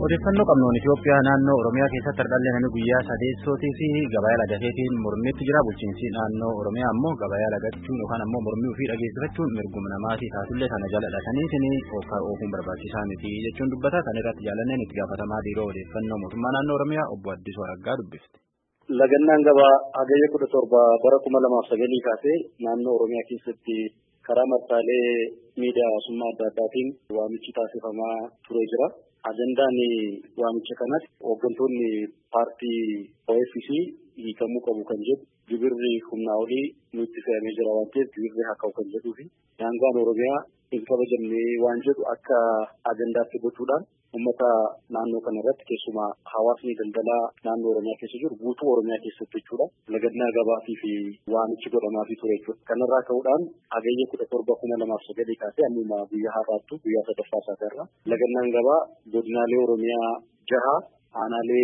Odeeffannoo qabnuun Itoophiyaa naannoo Oromiyaa keessatti hardhallee namni guyyaa sadeessootii fi gabayaa lagateetiin mormitti jira. Bulchiinsi naannoo Oromiyaa ammoo gabayaa lagachuun yookaan ammoo mormii ofii dhageessifachuun mirguma namaatii taatullee sana jala dhataniitiin oofuun barbaachisaa miti jechuun dubbata. Kana irratti jaalanneen itti gaafatamaa biiroo odeeffannoo mootummaa naannoo Oromiyaa obbo Addisuu Araggaa dubbifte. Lagannaan gabaa hagayya 17 bara 2009 kaasee naannoo Oromiyaa keessatti karaa martaalee miidiyaa hawaasummaa adda addaatiin waamichi taasifamaa turee jira. Ajandaan waamicha kanas hooggantoonni paartii OFC hiikamuu qabu kan jedhu gibirri humnaa olii nutti fe'amee jira waan ta'eef gibirri haa ka'u kan jedhuu fi daangaan Oromiyaa hin kabajamne waan jedhu akka ajandaatti gochuudhaan uummata naannoo kana irratti keessumaa hawaasni daldalaa naannoo Oromiyaa keessa jiru guutuu Oromiyaa keessatti jechuudha. Lagannaa gabaatii fi waamichi godhamaafii ture jechuudha. Kanarraa ka'uudhaan hagayya 17 kaasee amma guyyaa har'aattu guyyaa sadaffaa isaatiirra lagannaan gabaa godinaalee Oromiyaa 6 aanaalee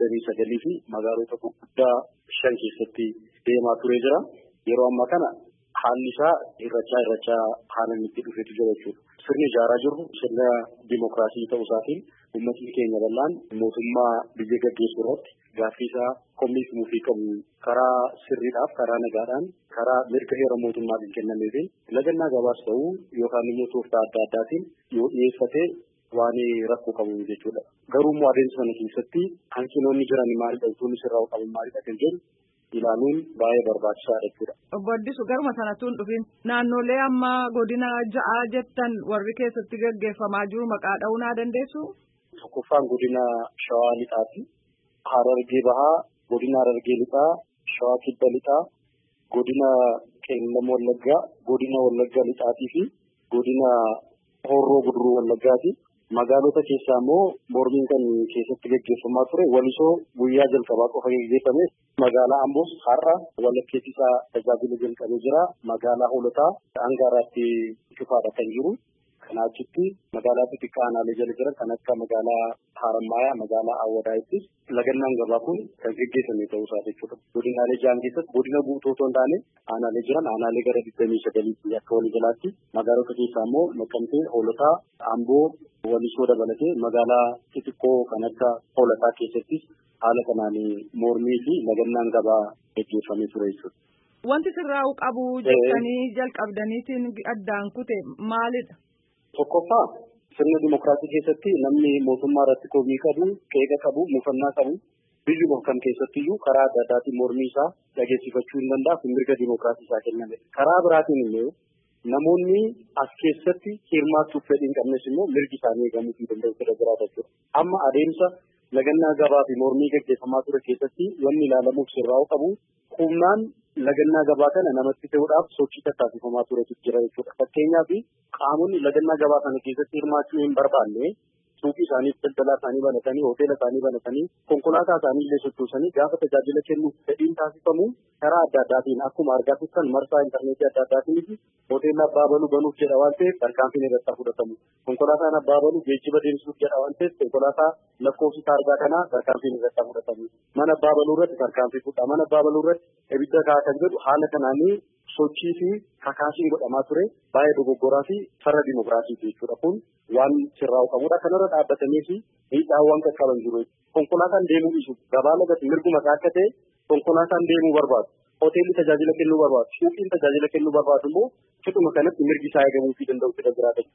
29 fi magaalota gurguddaa 5 keessatti deemaa turee jira. Yeroo ammaa kana haalli isaa irrachaa haala itti dhufeetu jira jechuudha. Sirni ijaaraa jirru sirna dimookiraasii ta'uu isaatiin uummatni keenya bal'aan mootummaa biyya gaggeessuu irratti gaaffii isaa koomishii fi qabu karaa sirriidhaaf karaa nagaadhaan karaa mirga heera mootummaatiin kennameefiin lagannaa gabaas ta'uu yookaan immoo tooftaa adda addaatiin yoo dhiyeeffatee waan rakkoo qabu jechuudha. Garuu immoo adeemsa kana keessatti hanqinoonni jiran maalidha utuun sirraa qabu maalidha kan jedhu ilaaluun baay'ee barbaachisaadha jechuudha. Obbo Addisuu garuma sanatuun dhufin naannolee amma godina 6 jettan warri keessatti gaggeeffamaa jiru maqaa dha'uu naa dandeessu? Tokkoffaan godina Shawaa Lixaati. Harargee Bahaa, godina Harargee Lixaa, Shawaa Kibba Lixaa, godina Qeellam Wallaggaa, godina Wallaggaa Lixaatii fi godina Horroo Guduruu Wallaggaati. Magaalota keessaa immoo mormiin kan keessatti gaggeeffamaa ture walisoo guyyaa jalqabaa qofa gaggeeffame. Magaalaa Amboos har'a walakkeetti isaa tajaajila jalqabee jira. Magaalaa Hoolotaa Angaaraatti cufaadha kan jiru. Kanaa achitti magaalaa xixiqqaa aanaalee jala jiran kan akka magaalaa Harammayaa, magaalaa Awwadaayittis lagannaan gabaa kun kan gaggeeffame ta'uu isaa jechuudha. Godinaalee 6 keessatti godina guutuu otoo hin taane aanaalee jiran aanaalee gara 29 akka waliigalaatti magaalota keessaa immoo Naqqamtee, Hoolotaa, Amboo, Walisoo dabalatee magaalaa xixiqqoo kan akka Hoolotaa keessattis haala kanaan mormii fi lagannaan gabaa gaggeeffamee ture jechuudha. Wanti sirraa'uu qabu jettanii jalqabdaniitiin addaan kute maalidha? Tokkoffaa sirna dimookiraasii keessatti namni mootummaa irratti komii qabu, qeeqa qabu, mufannaa qabu biyyuma kam keessattiyyuu karaa adda addaatiin mormii isaa dhageessifachuu hin danda'a. Kun mirga dimookiraasii isaa kenname. Karaa biraatiin immoo namoonni as keessatti hirmaachuuf fedhii hin qabnes immoo mirgi isaanii eegamuu fi danda'u fedha jiraata jechuudha. Amma adeemsa lagannaa gabaa fi mormii gaggeeffamaa ture keessatti wanni ilaalamuuf sirraa'uu qabu humnaan lagannaa gabaa kana namatti ta'uudhaaf sochii taasifamaa turetu jira jechuudha. Fakkeenyaaf qaamonni lagannaa gabaa kana keessatti hirmaachuu hin barbaanne suuqii isaanii, daldalaa isaanii banatanii, hoteela isaanii banatanii, konkolaataa isaanii illee sochoosanii gaafa tajaajila kennuuf fedhiin taasifamu karaa adda addaatiin akkuma argaa turtan marsaa intarneetii adda addaatiin hoteela abbaa baluu banuuf jedha waan ta'eef tarkaanfiin irratti fudhatamu. Konkolaataan abbaa baluu geejjiba deemsisuuf jedha waan ta'eef konkolaataa lakkoofsi taargaa kanaa tarkaanfiin irratti fudhatamu. Mana abbaa baluu irratti tarkaanfii fudhata. Mana abbaa baluu irratti ibidda kaa'aa kan jedhu haala kanaanii sochii fi kakaasiin godhamaa ture baay'ee dogoggoraa fi farra dimookiraasiiti jechuudha. Kun waan sirraa'u qabudha. Kanarra dhaabbatanii fi miidhaawwan qaqqaban jiru. Konkolaataan deemuu dhiisu gabaa lagatti mirguma isaa akka ta'e konkolaataan deemuu barbaadu. Hoteelli tajaajila kennuu barbaadu. Suuqiin tajaajila kennuu barbaadu immoo fituma kanatti mirgi isaa eegamuu fi danda'u fedha jiraata.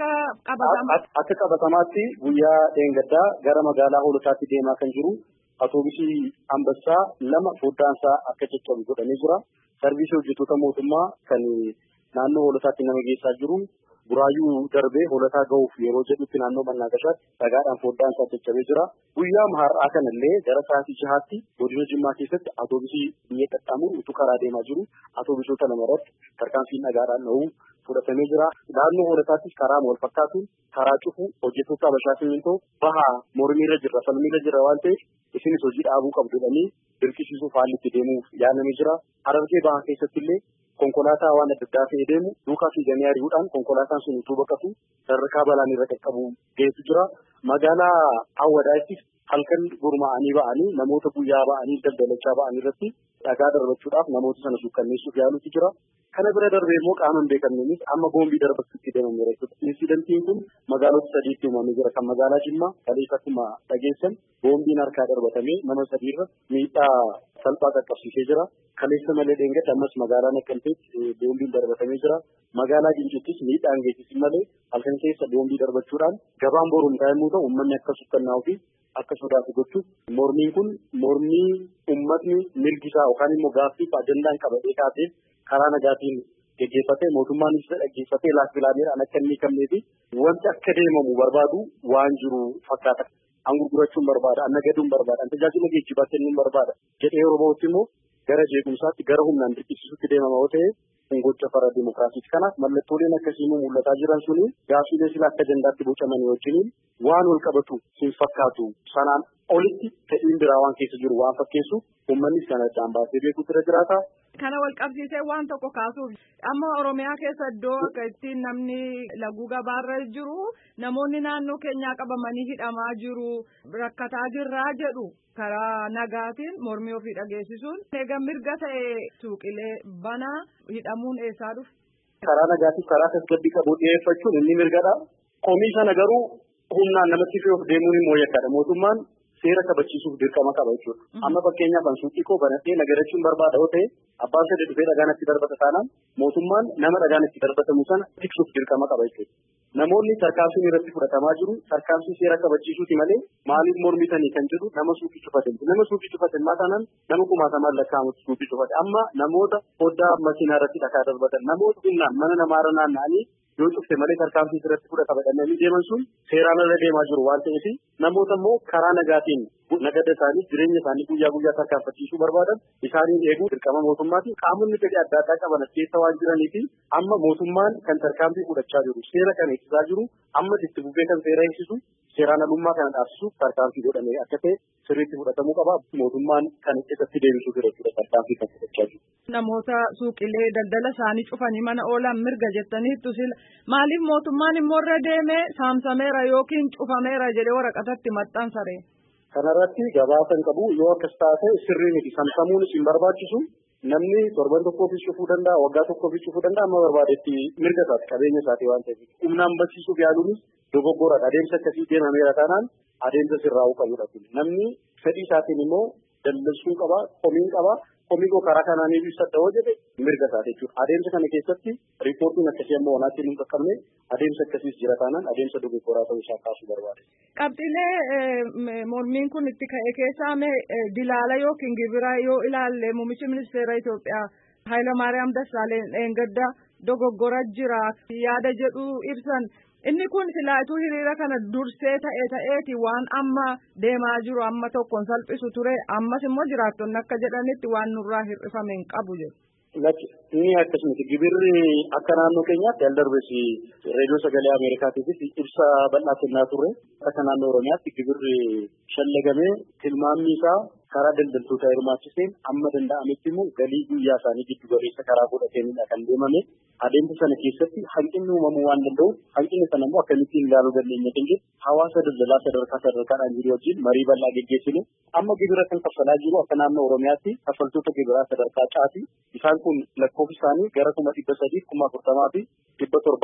Akka qabatamaatti guyyaa dheengaddaa gara magaalaa Hoolotaatti deemaa kan jiru atoobisii Ambassaa 2 foddaansaa akka caccabu godhamee jira. Sarviisii hojjettoota mootummaa kan naannoo Hoolotaatti nama geessaa jiru buraayyuu darbee Hoolotaa ga'uuf yeroo jedhutti naannoo Mannaagashaatti dhagaadhaan foddaan isaa caccabee jira. Guyyaa har'aa kanallee gara sa'aatii 6tti godina Jimmaa keessatti atoobisii biyya qaxxaamuru utuu karaa deemaa jiru atoobisoota 2 irratti tarkaanfiin dhagaadhaan dha'uu fudhatamee jira. Naannoo Hoolotaattis karaa wal fakkaatuun karaa cufu hojjettoota Habashaa Simintoo bahaa mormiirra jirra, falmiirra jirra waan ta'eef isinis hojii dhaabuu qabdu jedhanii dirqisiisuuf haalli itti deemuuf yaadamee jira. Harargee Bahaa keessatti illee konkolaataa waan adda addaa fe'ee deemu duukaa fiiganii ari'uudhaan konkolaataan sun utuu baqatu sadarkaa balaan irra qaqqabu geessu jira. Magaalaa Awwadaayittis halkan gurmaa'anii ba'anii namoota guyyaa ba'anii daldalachaa ba'anii irratti dhagaa darbachuudhaaf namoota sana suukkanneessuuf yaaluutu jira. Kana bira darbee immoo qaama hin beekamneenis amma boombii darbachuutti deemameera jechuudha. Insidentiin kun magaalota sadiitti uumamee jira. Kan magaalaa Jimmaa kaleessa akkuma dhageessan boombiin harkaa darbatamee nama sadiirra miidhaa salphaa qaqqabsiisee jira. Kaleessa malee dheengadda ammas magaalaa Naqqamteetti boombiin darbatamee jira. Magaalaa Gincittis miidhaan geessisin malee halkan keessa boombii darbachuudhaan gabaan boruun yommuu ta'u uummanni akka sukkannaa fi akka sodaatu gochuuf mormiin kun mormii uummatni mirgisaa yookaan immoo gaaffii ajandaan qabatee kaateef karaa nagaatiin geggeeffatee mootummaanis dhaggeeffatee laaffilaaniidhaan akka inni qabnee fi wanti akka deemamu barbaadu waan jiru fakkaata. An gurgurachuun barbaada, an nagaduun barbaada, an tajaajila geejjibaa kennuun barbaada jedhee yeroo ba'utti immoo gara jeequmsaatti gara humnaan dirqisiisutti deemama yoo ta'e kun gocha farra dimokiraasiiti. Kanaaf mallattooleen akkasii mul'ataa jiran suni gaaffiilee sila akka ajandaatti bocaman wajjiniin waan wal qabatu hin fakkaatu. Sanaan olitti fedhiin biraa waan keessa jiru waan fakkeessu uummannis kana addaan baasee beekuutu irra jiraata. Kana wal qabsiisee waan tokko kaasuuf amma Oromiyaa keessa iddoo akka ittiin namni laguu gabaarra jiru namoonni naannoo keenyaa qabamanii hidhamaa jiru rakkataa jirraa jedhu karaa nagaatiin mormii ofii dhageessisuun eega mirga ta'e suuqilee banaa hidhamuun eessaa dhufe. Karaa nagaatiin karaa tasgabbii qabu dhiyeeffachuun inni mirgadha. Komii sana garuu humnaan namatti fe'uuf deemuun immoo yakkaadha. Mootummaan seera kabachiisuuf dirqama qaba jechuudha. Amma fakkeenyaaf kan suuqii koo banatee nagadachuun barbaada yoo ta'e abbaan sadii dhufee dhagaan itti darbata taanaan mootummaan nama dhagaan itti darbatamu sana tiksuuf dirqama qaba jechuudha. Namoonni tarkaanfiin irratti fudhatamaa jiru tarkaanfii seera kabachiisuuti malee maaliif mormitanii kan jedhu nama suuqii cufate. Nama suuqii cufate taanaan nama kumaatamaan lakkaa'amutti suuqii cufate. Amma namoota foddaa makiinaa irratti dhagaa darbatan namoota humnaan mana namaarra naanna'anii yoo cufte malee tarkaanfii irratti fudhatama dhabanii deeman sun seeraan irra deemaa jiru waan ta'eef namoota immoo karaa nagaatiin nagada isaanii jireenya isaanii guyyaa guyyaa tarkaanfachiisuu barbaadan isaaniin eeguu dirqama mootummaati. Qaamonni fedhii adda addaa qaban keessa waan jiranii fi amma mootummaan kan tarkaanfii fudhachaa jiru seera kan eegsisaa jiru amma itti fufee kan seera eegsisu seeraan alummaa kana dhaabsisuuf tarkaanfii godhamee akka ta'e sirriitti fudhatamuu qaba. Mootummaan kan isatti deebisuu jechuudha tarkaanfii kan fudhachaa jiru. Namoota suuqilee daldala isaanii cufanii mana oolan mirga jettaniittu sila maaliif mootummaan immoo irra deemee saamsameera yookiin cufameera jedhee waraqatatti maxxansare. Kanarratti gabaasan qabu yoo akkas taate sirrii miti saamsamuunis hin barbaachisu. Namni torban tokkoof cufuu danda'a waggaa tokkoof cufuu danda'a amma barbaadetti mirga isaati qabeenya isaati waan ta'eef humnaan barsiisuuf yaaluunis dogoggoradha. Adeemsa akkasii deemameera taanaan adeemsa sirraa'uu qabudha. Namni fedhii isaatiin immoo daldalchuu qaba, komiin qaba. Komii karaa kanaan ibsadha yoo jedhe mirga isaati jechuudha. Adeemsa kana keessatti riipoortiin akkasii ammoo wanaatti hin qaqqabne adeemsa akkasiis jira taanaan adeemsa dogoggoraa ta'uu isaa kaasuu barbaade. Qabxiilee mormiin kun itti ka'e keessaa dilaala yookiin gibira yoo ilaalle muummichi ministeera Itoophiyaa Hayilamaariyaam Dassaaleen dheengadda dogoggora jira yaada jedhu ibsan. Inni kun silaatuu hiriira kana dursee ta'eeti waan amma deemaa jiru amma tokkoon salphisu ture ammas immoo jiraattonni akka jedhanitti waan nurraa hir'ifame hin qabu jedhu. Inni akkasumatti gibirri akka naannoo keenyaatti aldarbesi reediyoo sagalee Ameerikaatiifis ibsa bal'aa kennaa turre akka naannoo Oromiyaatti gibirri shallagamee tilmaamni isaa karaa daldaltoota hirmaachiseen amma danda'ametti immoo galii guyyaa isaanii giddu galeessa karaa godhateenidha kan deemame. Adeemsa sana keessatti hanqinni uumamuu waan danda'uuf hanqinni sana immoo akkamittiin ilaaluu dandeenya kan jedhu hawaasa daldalaa sadarkaadhaan jiru wajjin marii bal'aa geggeessine amma gibira kan kaffalaa jiru akka naannoo Oromiyaatti kaffaltoota gibiraa sadarkaa caati. Isaan kun lakkoofsi isaanii gara 300,000, 40,000 fi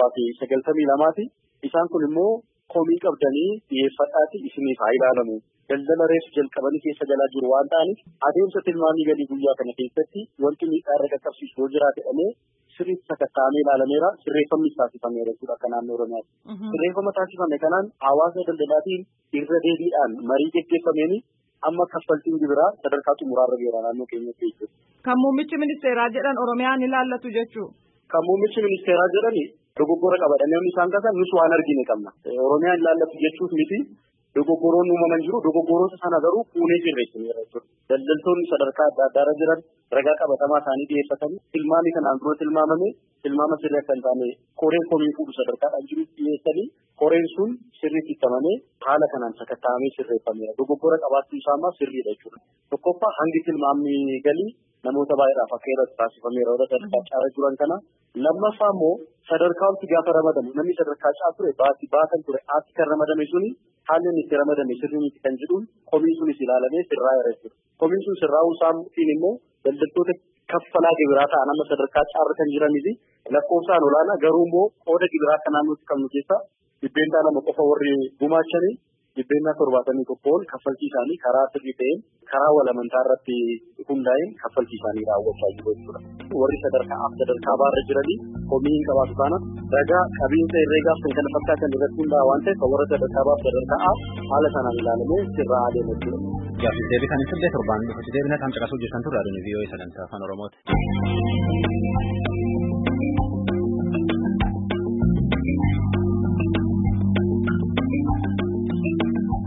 792. Isaan kun immoo komii qabdanii dhiyeeffadhaati isiniif haa ilaalamu. Daldala reefu jalqabanii keessa galaa jiru waan ta'aniif adeemsa tilmaamii galii guyyaa kana keessatti wanti miidhaa irra qaqqabsiisu yoo jiraate dhalee sirriitti sakatta'amee ilaalameera. Sirreeffamni taasifameera jechuudha akka naannoo Oromiyaatti. Sirreeffama taasifame kanaan hawaasa daldalaatiin irra deebiidhaan marii geggeeffameen amma kaffaltiin gibiraa sadarkaa xumuraarra jira naannoo keenyatti jechuudha. Kan muummichi ministeeraa jedhan Oromiyaan ilaallatu jechuudha. Kan muummichi ministeeraa jedhani dogoggora qabadha. Namni isaan kaasan nus waan argine qabna. Oromiyaan ilaallatu jechuuf miti. Dogoggoroon uumaman jiru dogoggoroota sana garuu fuunee sirreessineera jechuudha. Daldaltoonni sadarkaa adda addaarra jiran ragaa qabatamaa isaanii dhiyeeffatanii tilmaamii kanaan dura tilmaamame tilmaama sirrii akka hin taane koreen komii fuudhu sadarkaadhaan jiru dhiyeessanii koreen sun sirriitti ittamamee haala kanaan sakatta'amee sirreeffameera. Dogoggora qabaachuu isaa ammaa sirriidha jechuudha. Tokkoffaa hangi tilmaamni galii namoota baay'eedhaaf akka irratti taasifameera warra sadarkaa caalaa jiran kana. Lammaffaa immoo sadarkaatti gaafa ramadamu namni sadarkaa caalaa ture baatan ture aatti kan ramadame suni haalli inni itti ramadame sirriitti kan jedhuun komiin sunis ilaalamee sirraa'eera jechuudha. Komiin sun sirraa'uu isaatiin immoo daldaltoota kaffalaa gibiraa ta'an amma sadarkaa caarra kan jiraniifi lakkoofsaan olaanaa garuu immoo qooda gibiraa kan naannootti qabnu keessa dhibbeentaa 2 qofa warri gumaachanii dhibbeentaa 71 ol kaffaltii isaanii karaa sirrii ta'een karaa walamantaa irratti hundaa'een kaffaltii isaanii raawwachaa jiru jechuudha. Warri sadarkaa baarra jiranii komii hin qabaatu taana ragaa qabiinsa herreegaaf kan kana fakkaatan irratti hundaa'a waan ta'eef warra sadarkaa baaf sadarkaa haala sanaan ilaalamee sirraa adeema jechuudha. Gaaffiif deebii kan ibsadde torbaan dhufu deebina kan caqasuu jirtan turre aduun VOA sagantaa afaan Oromooti.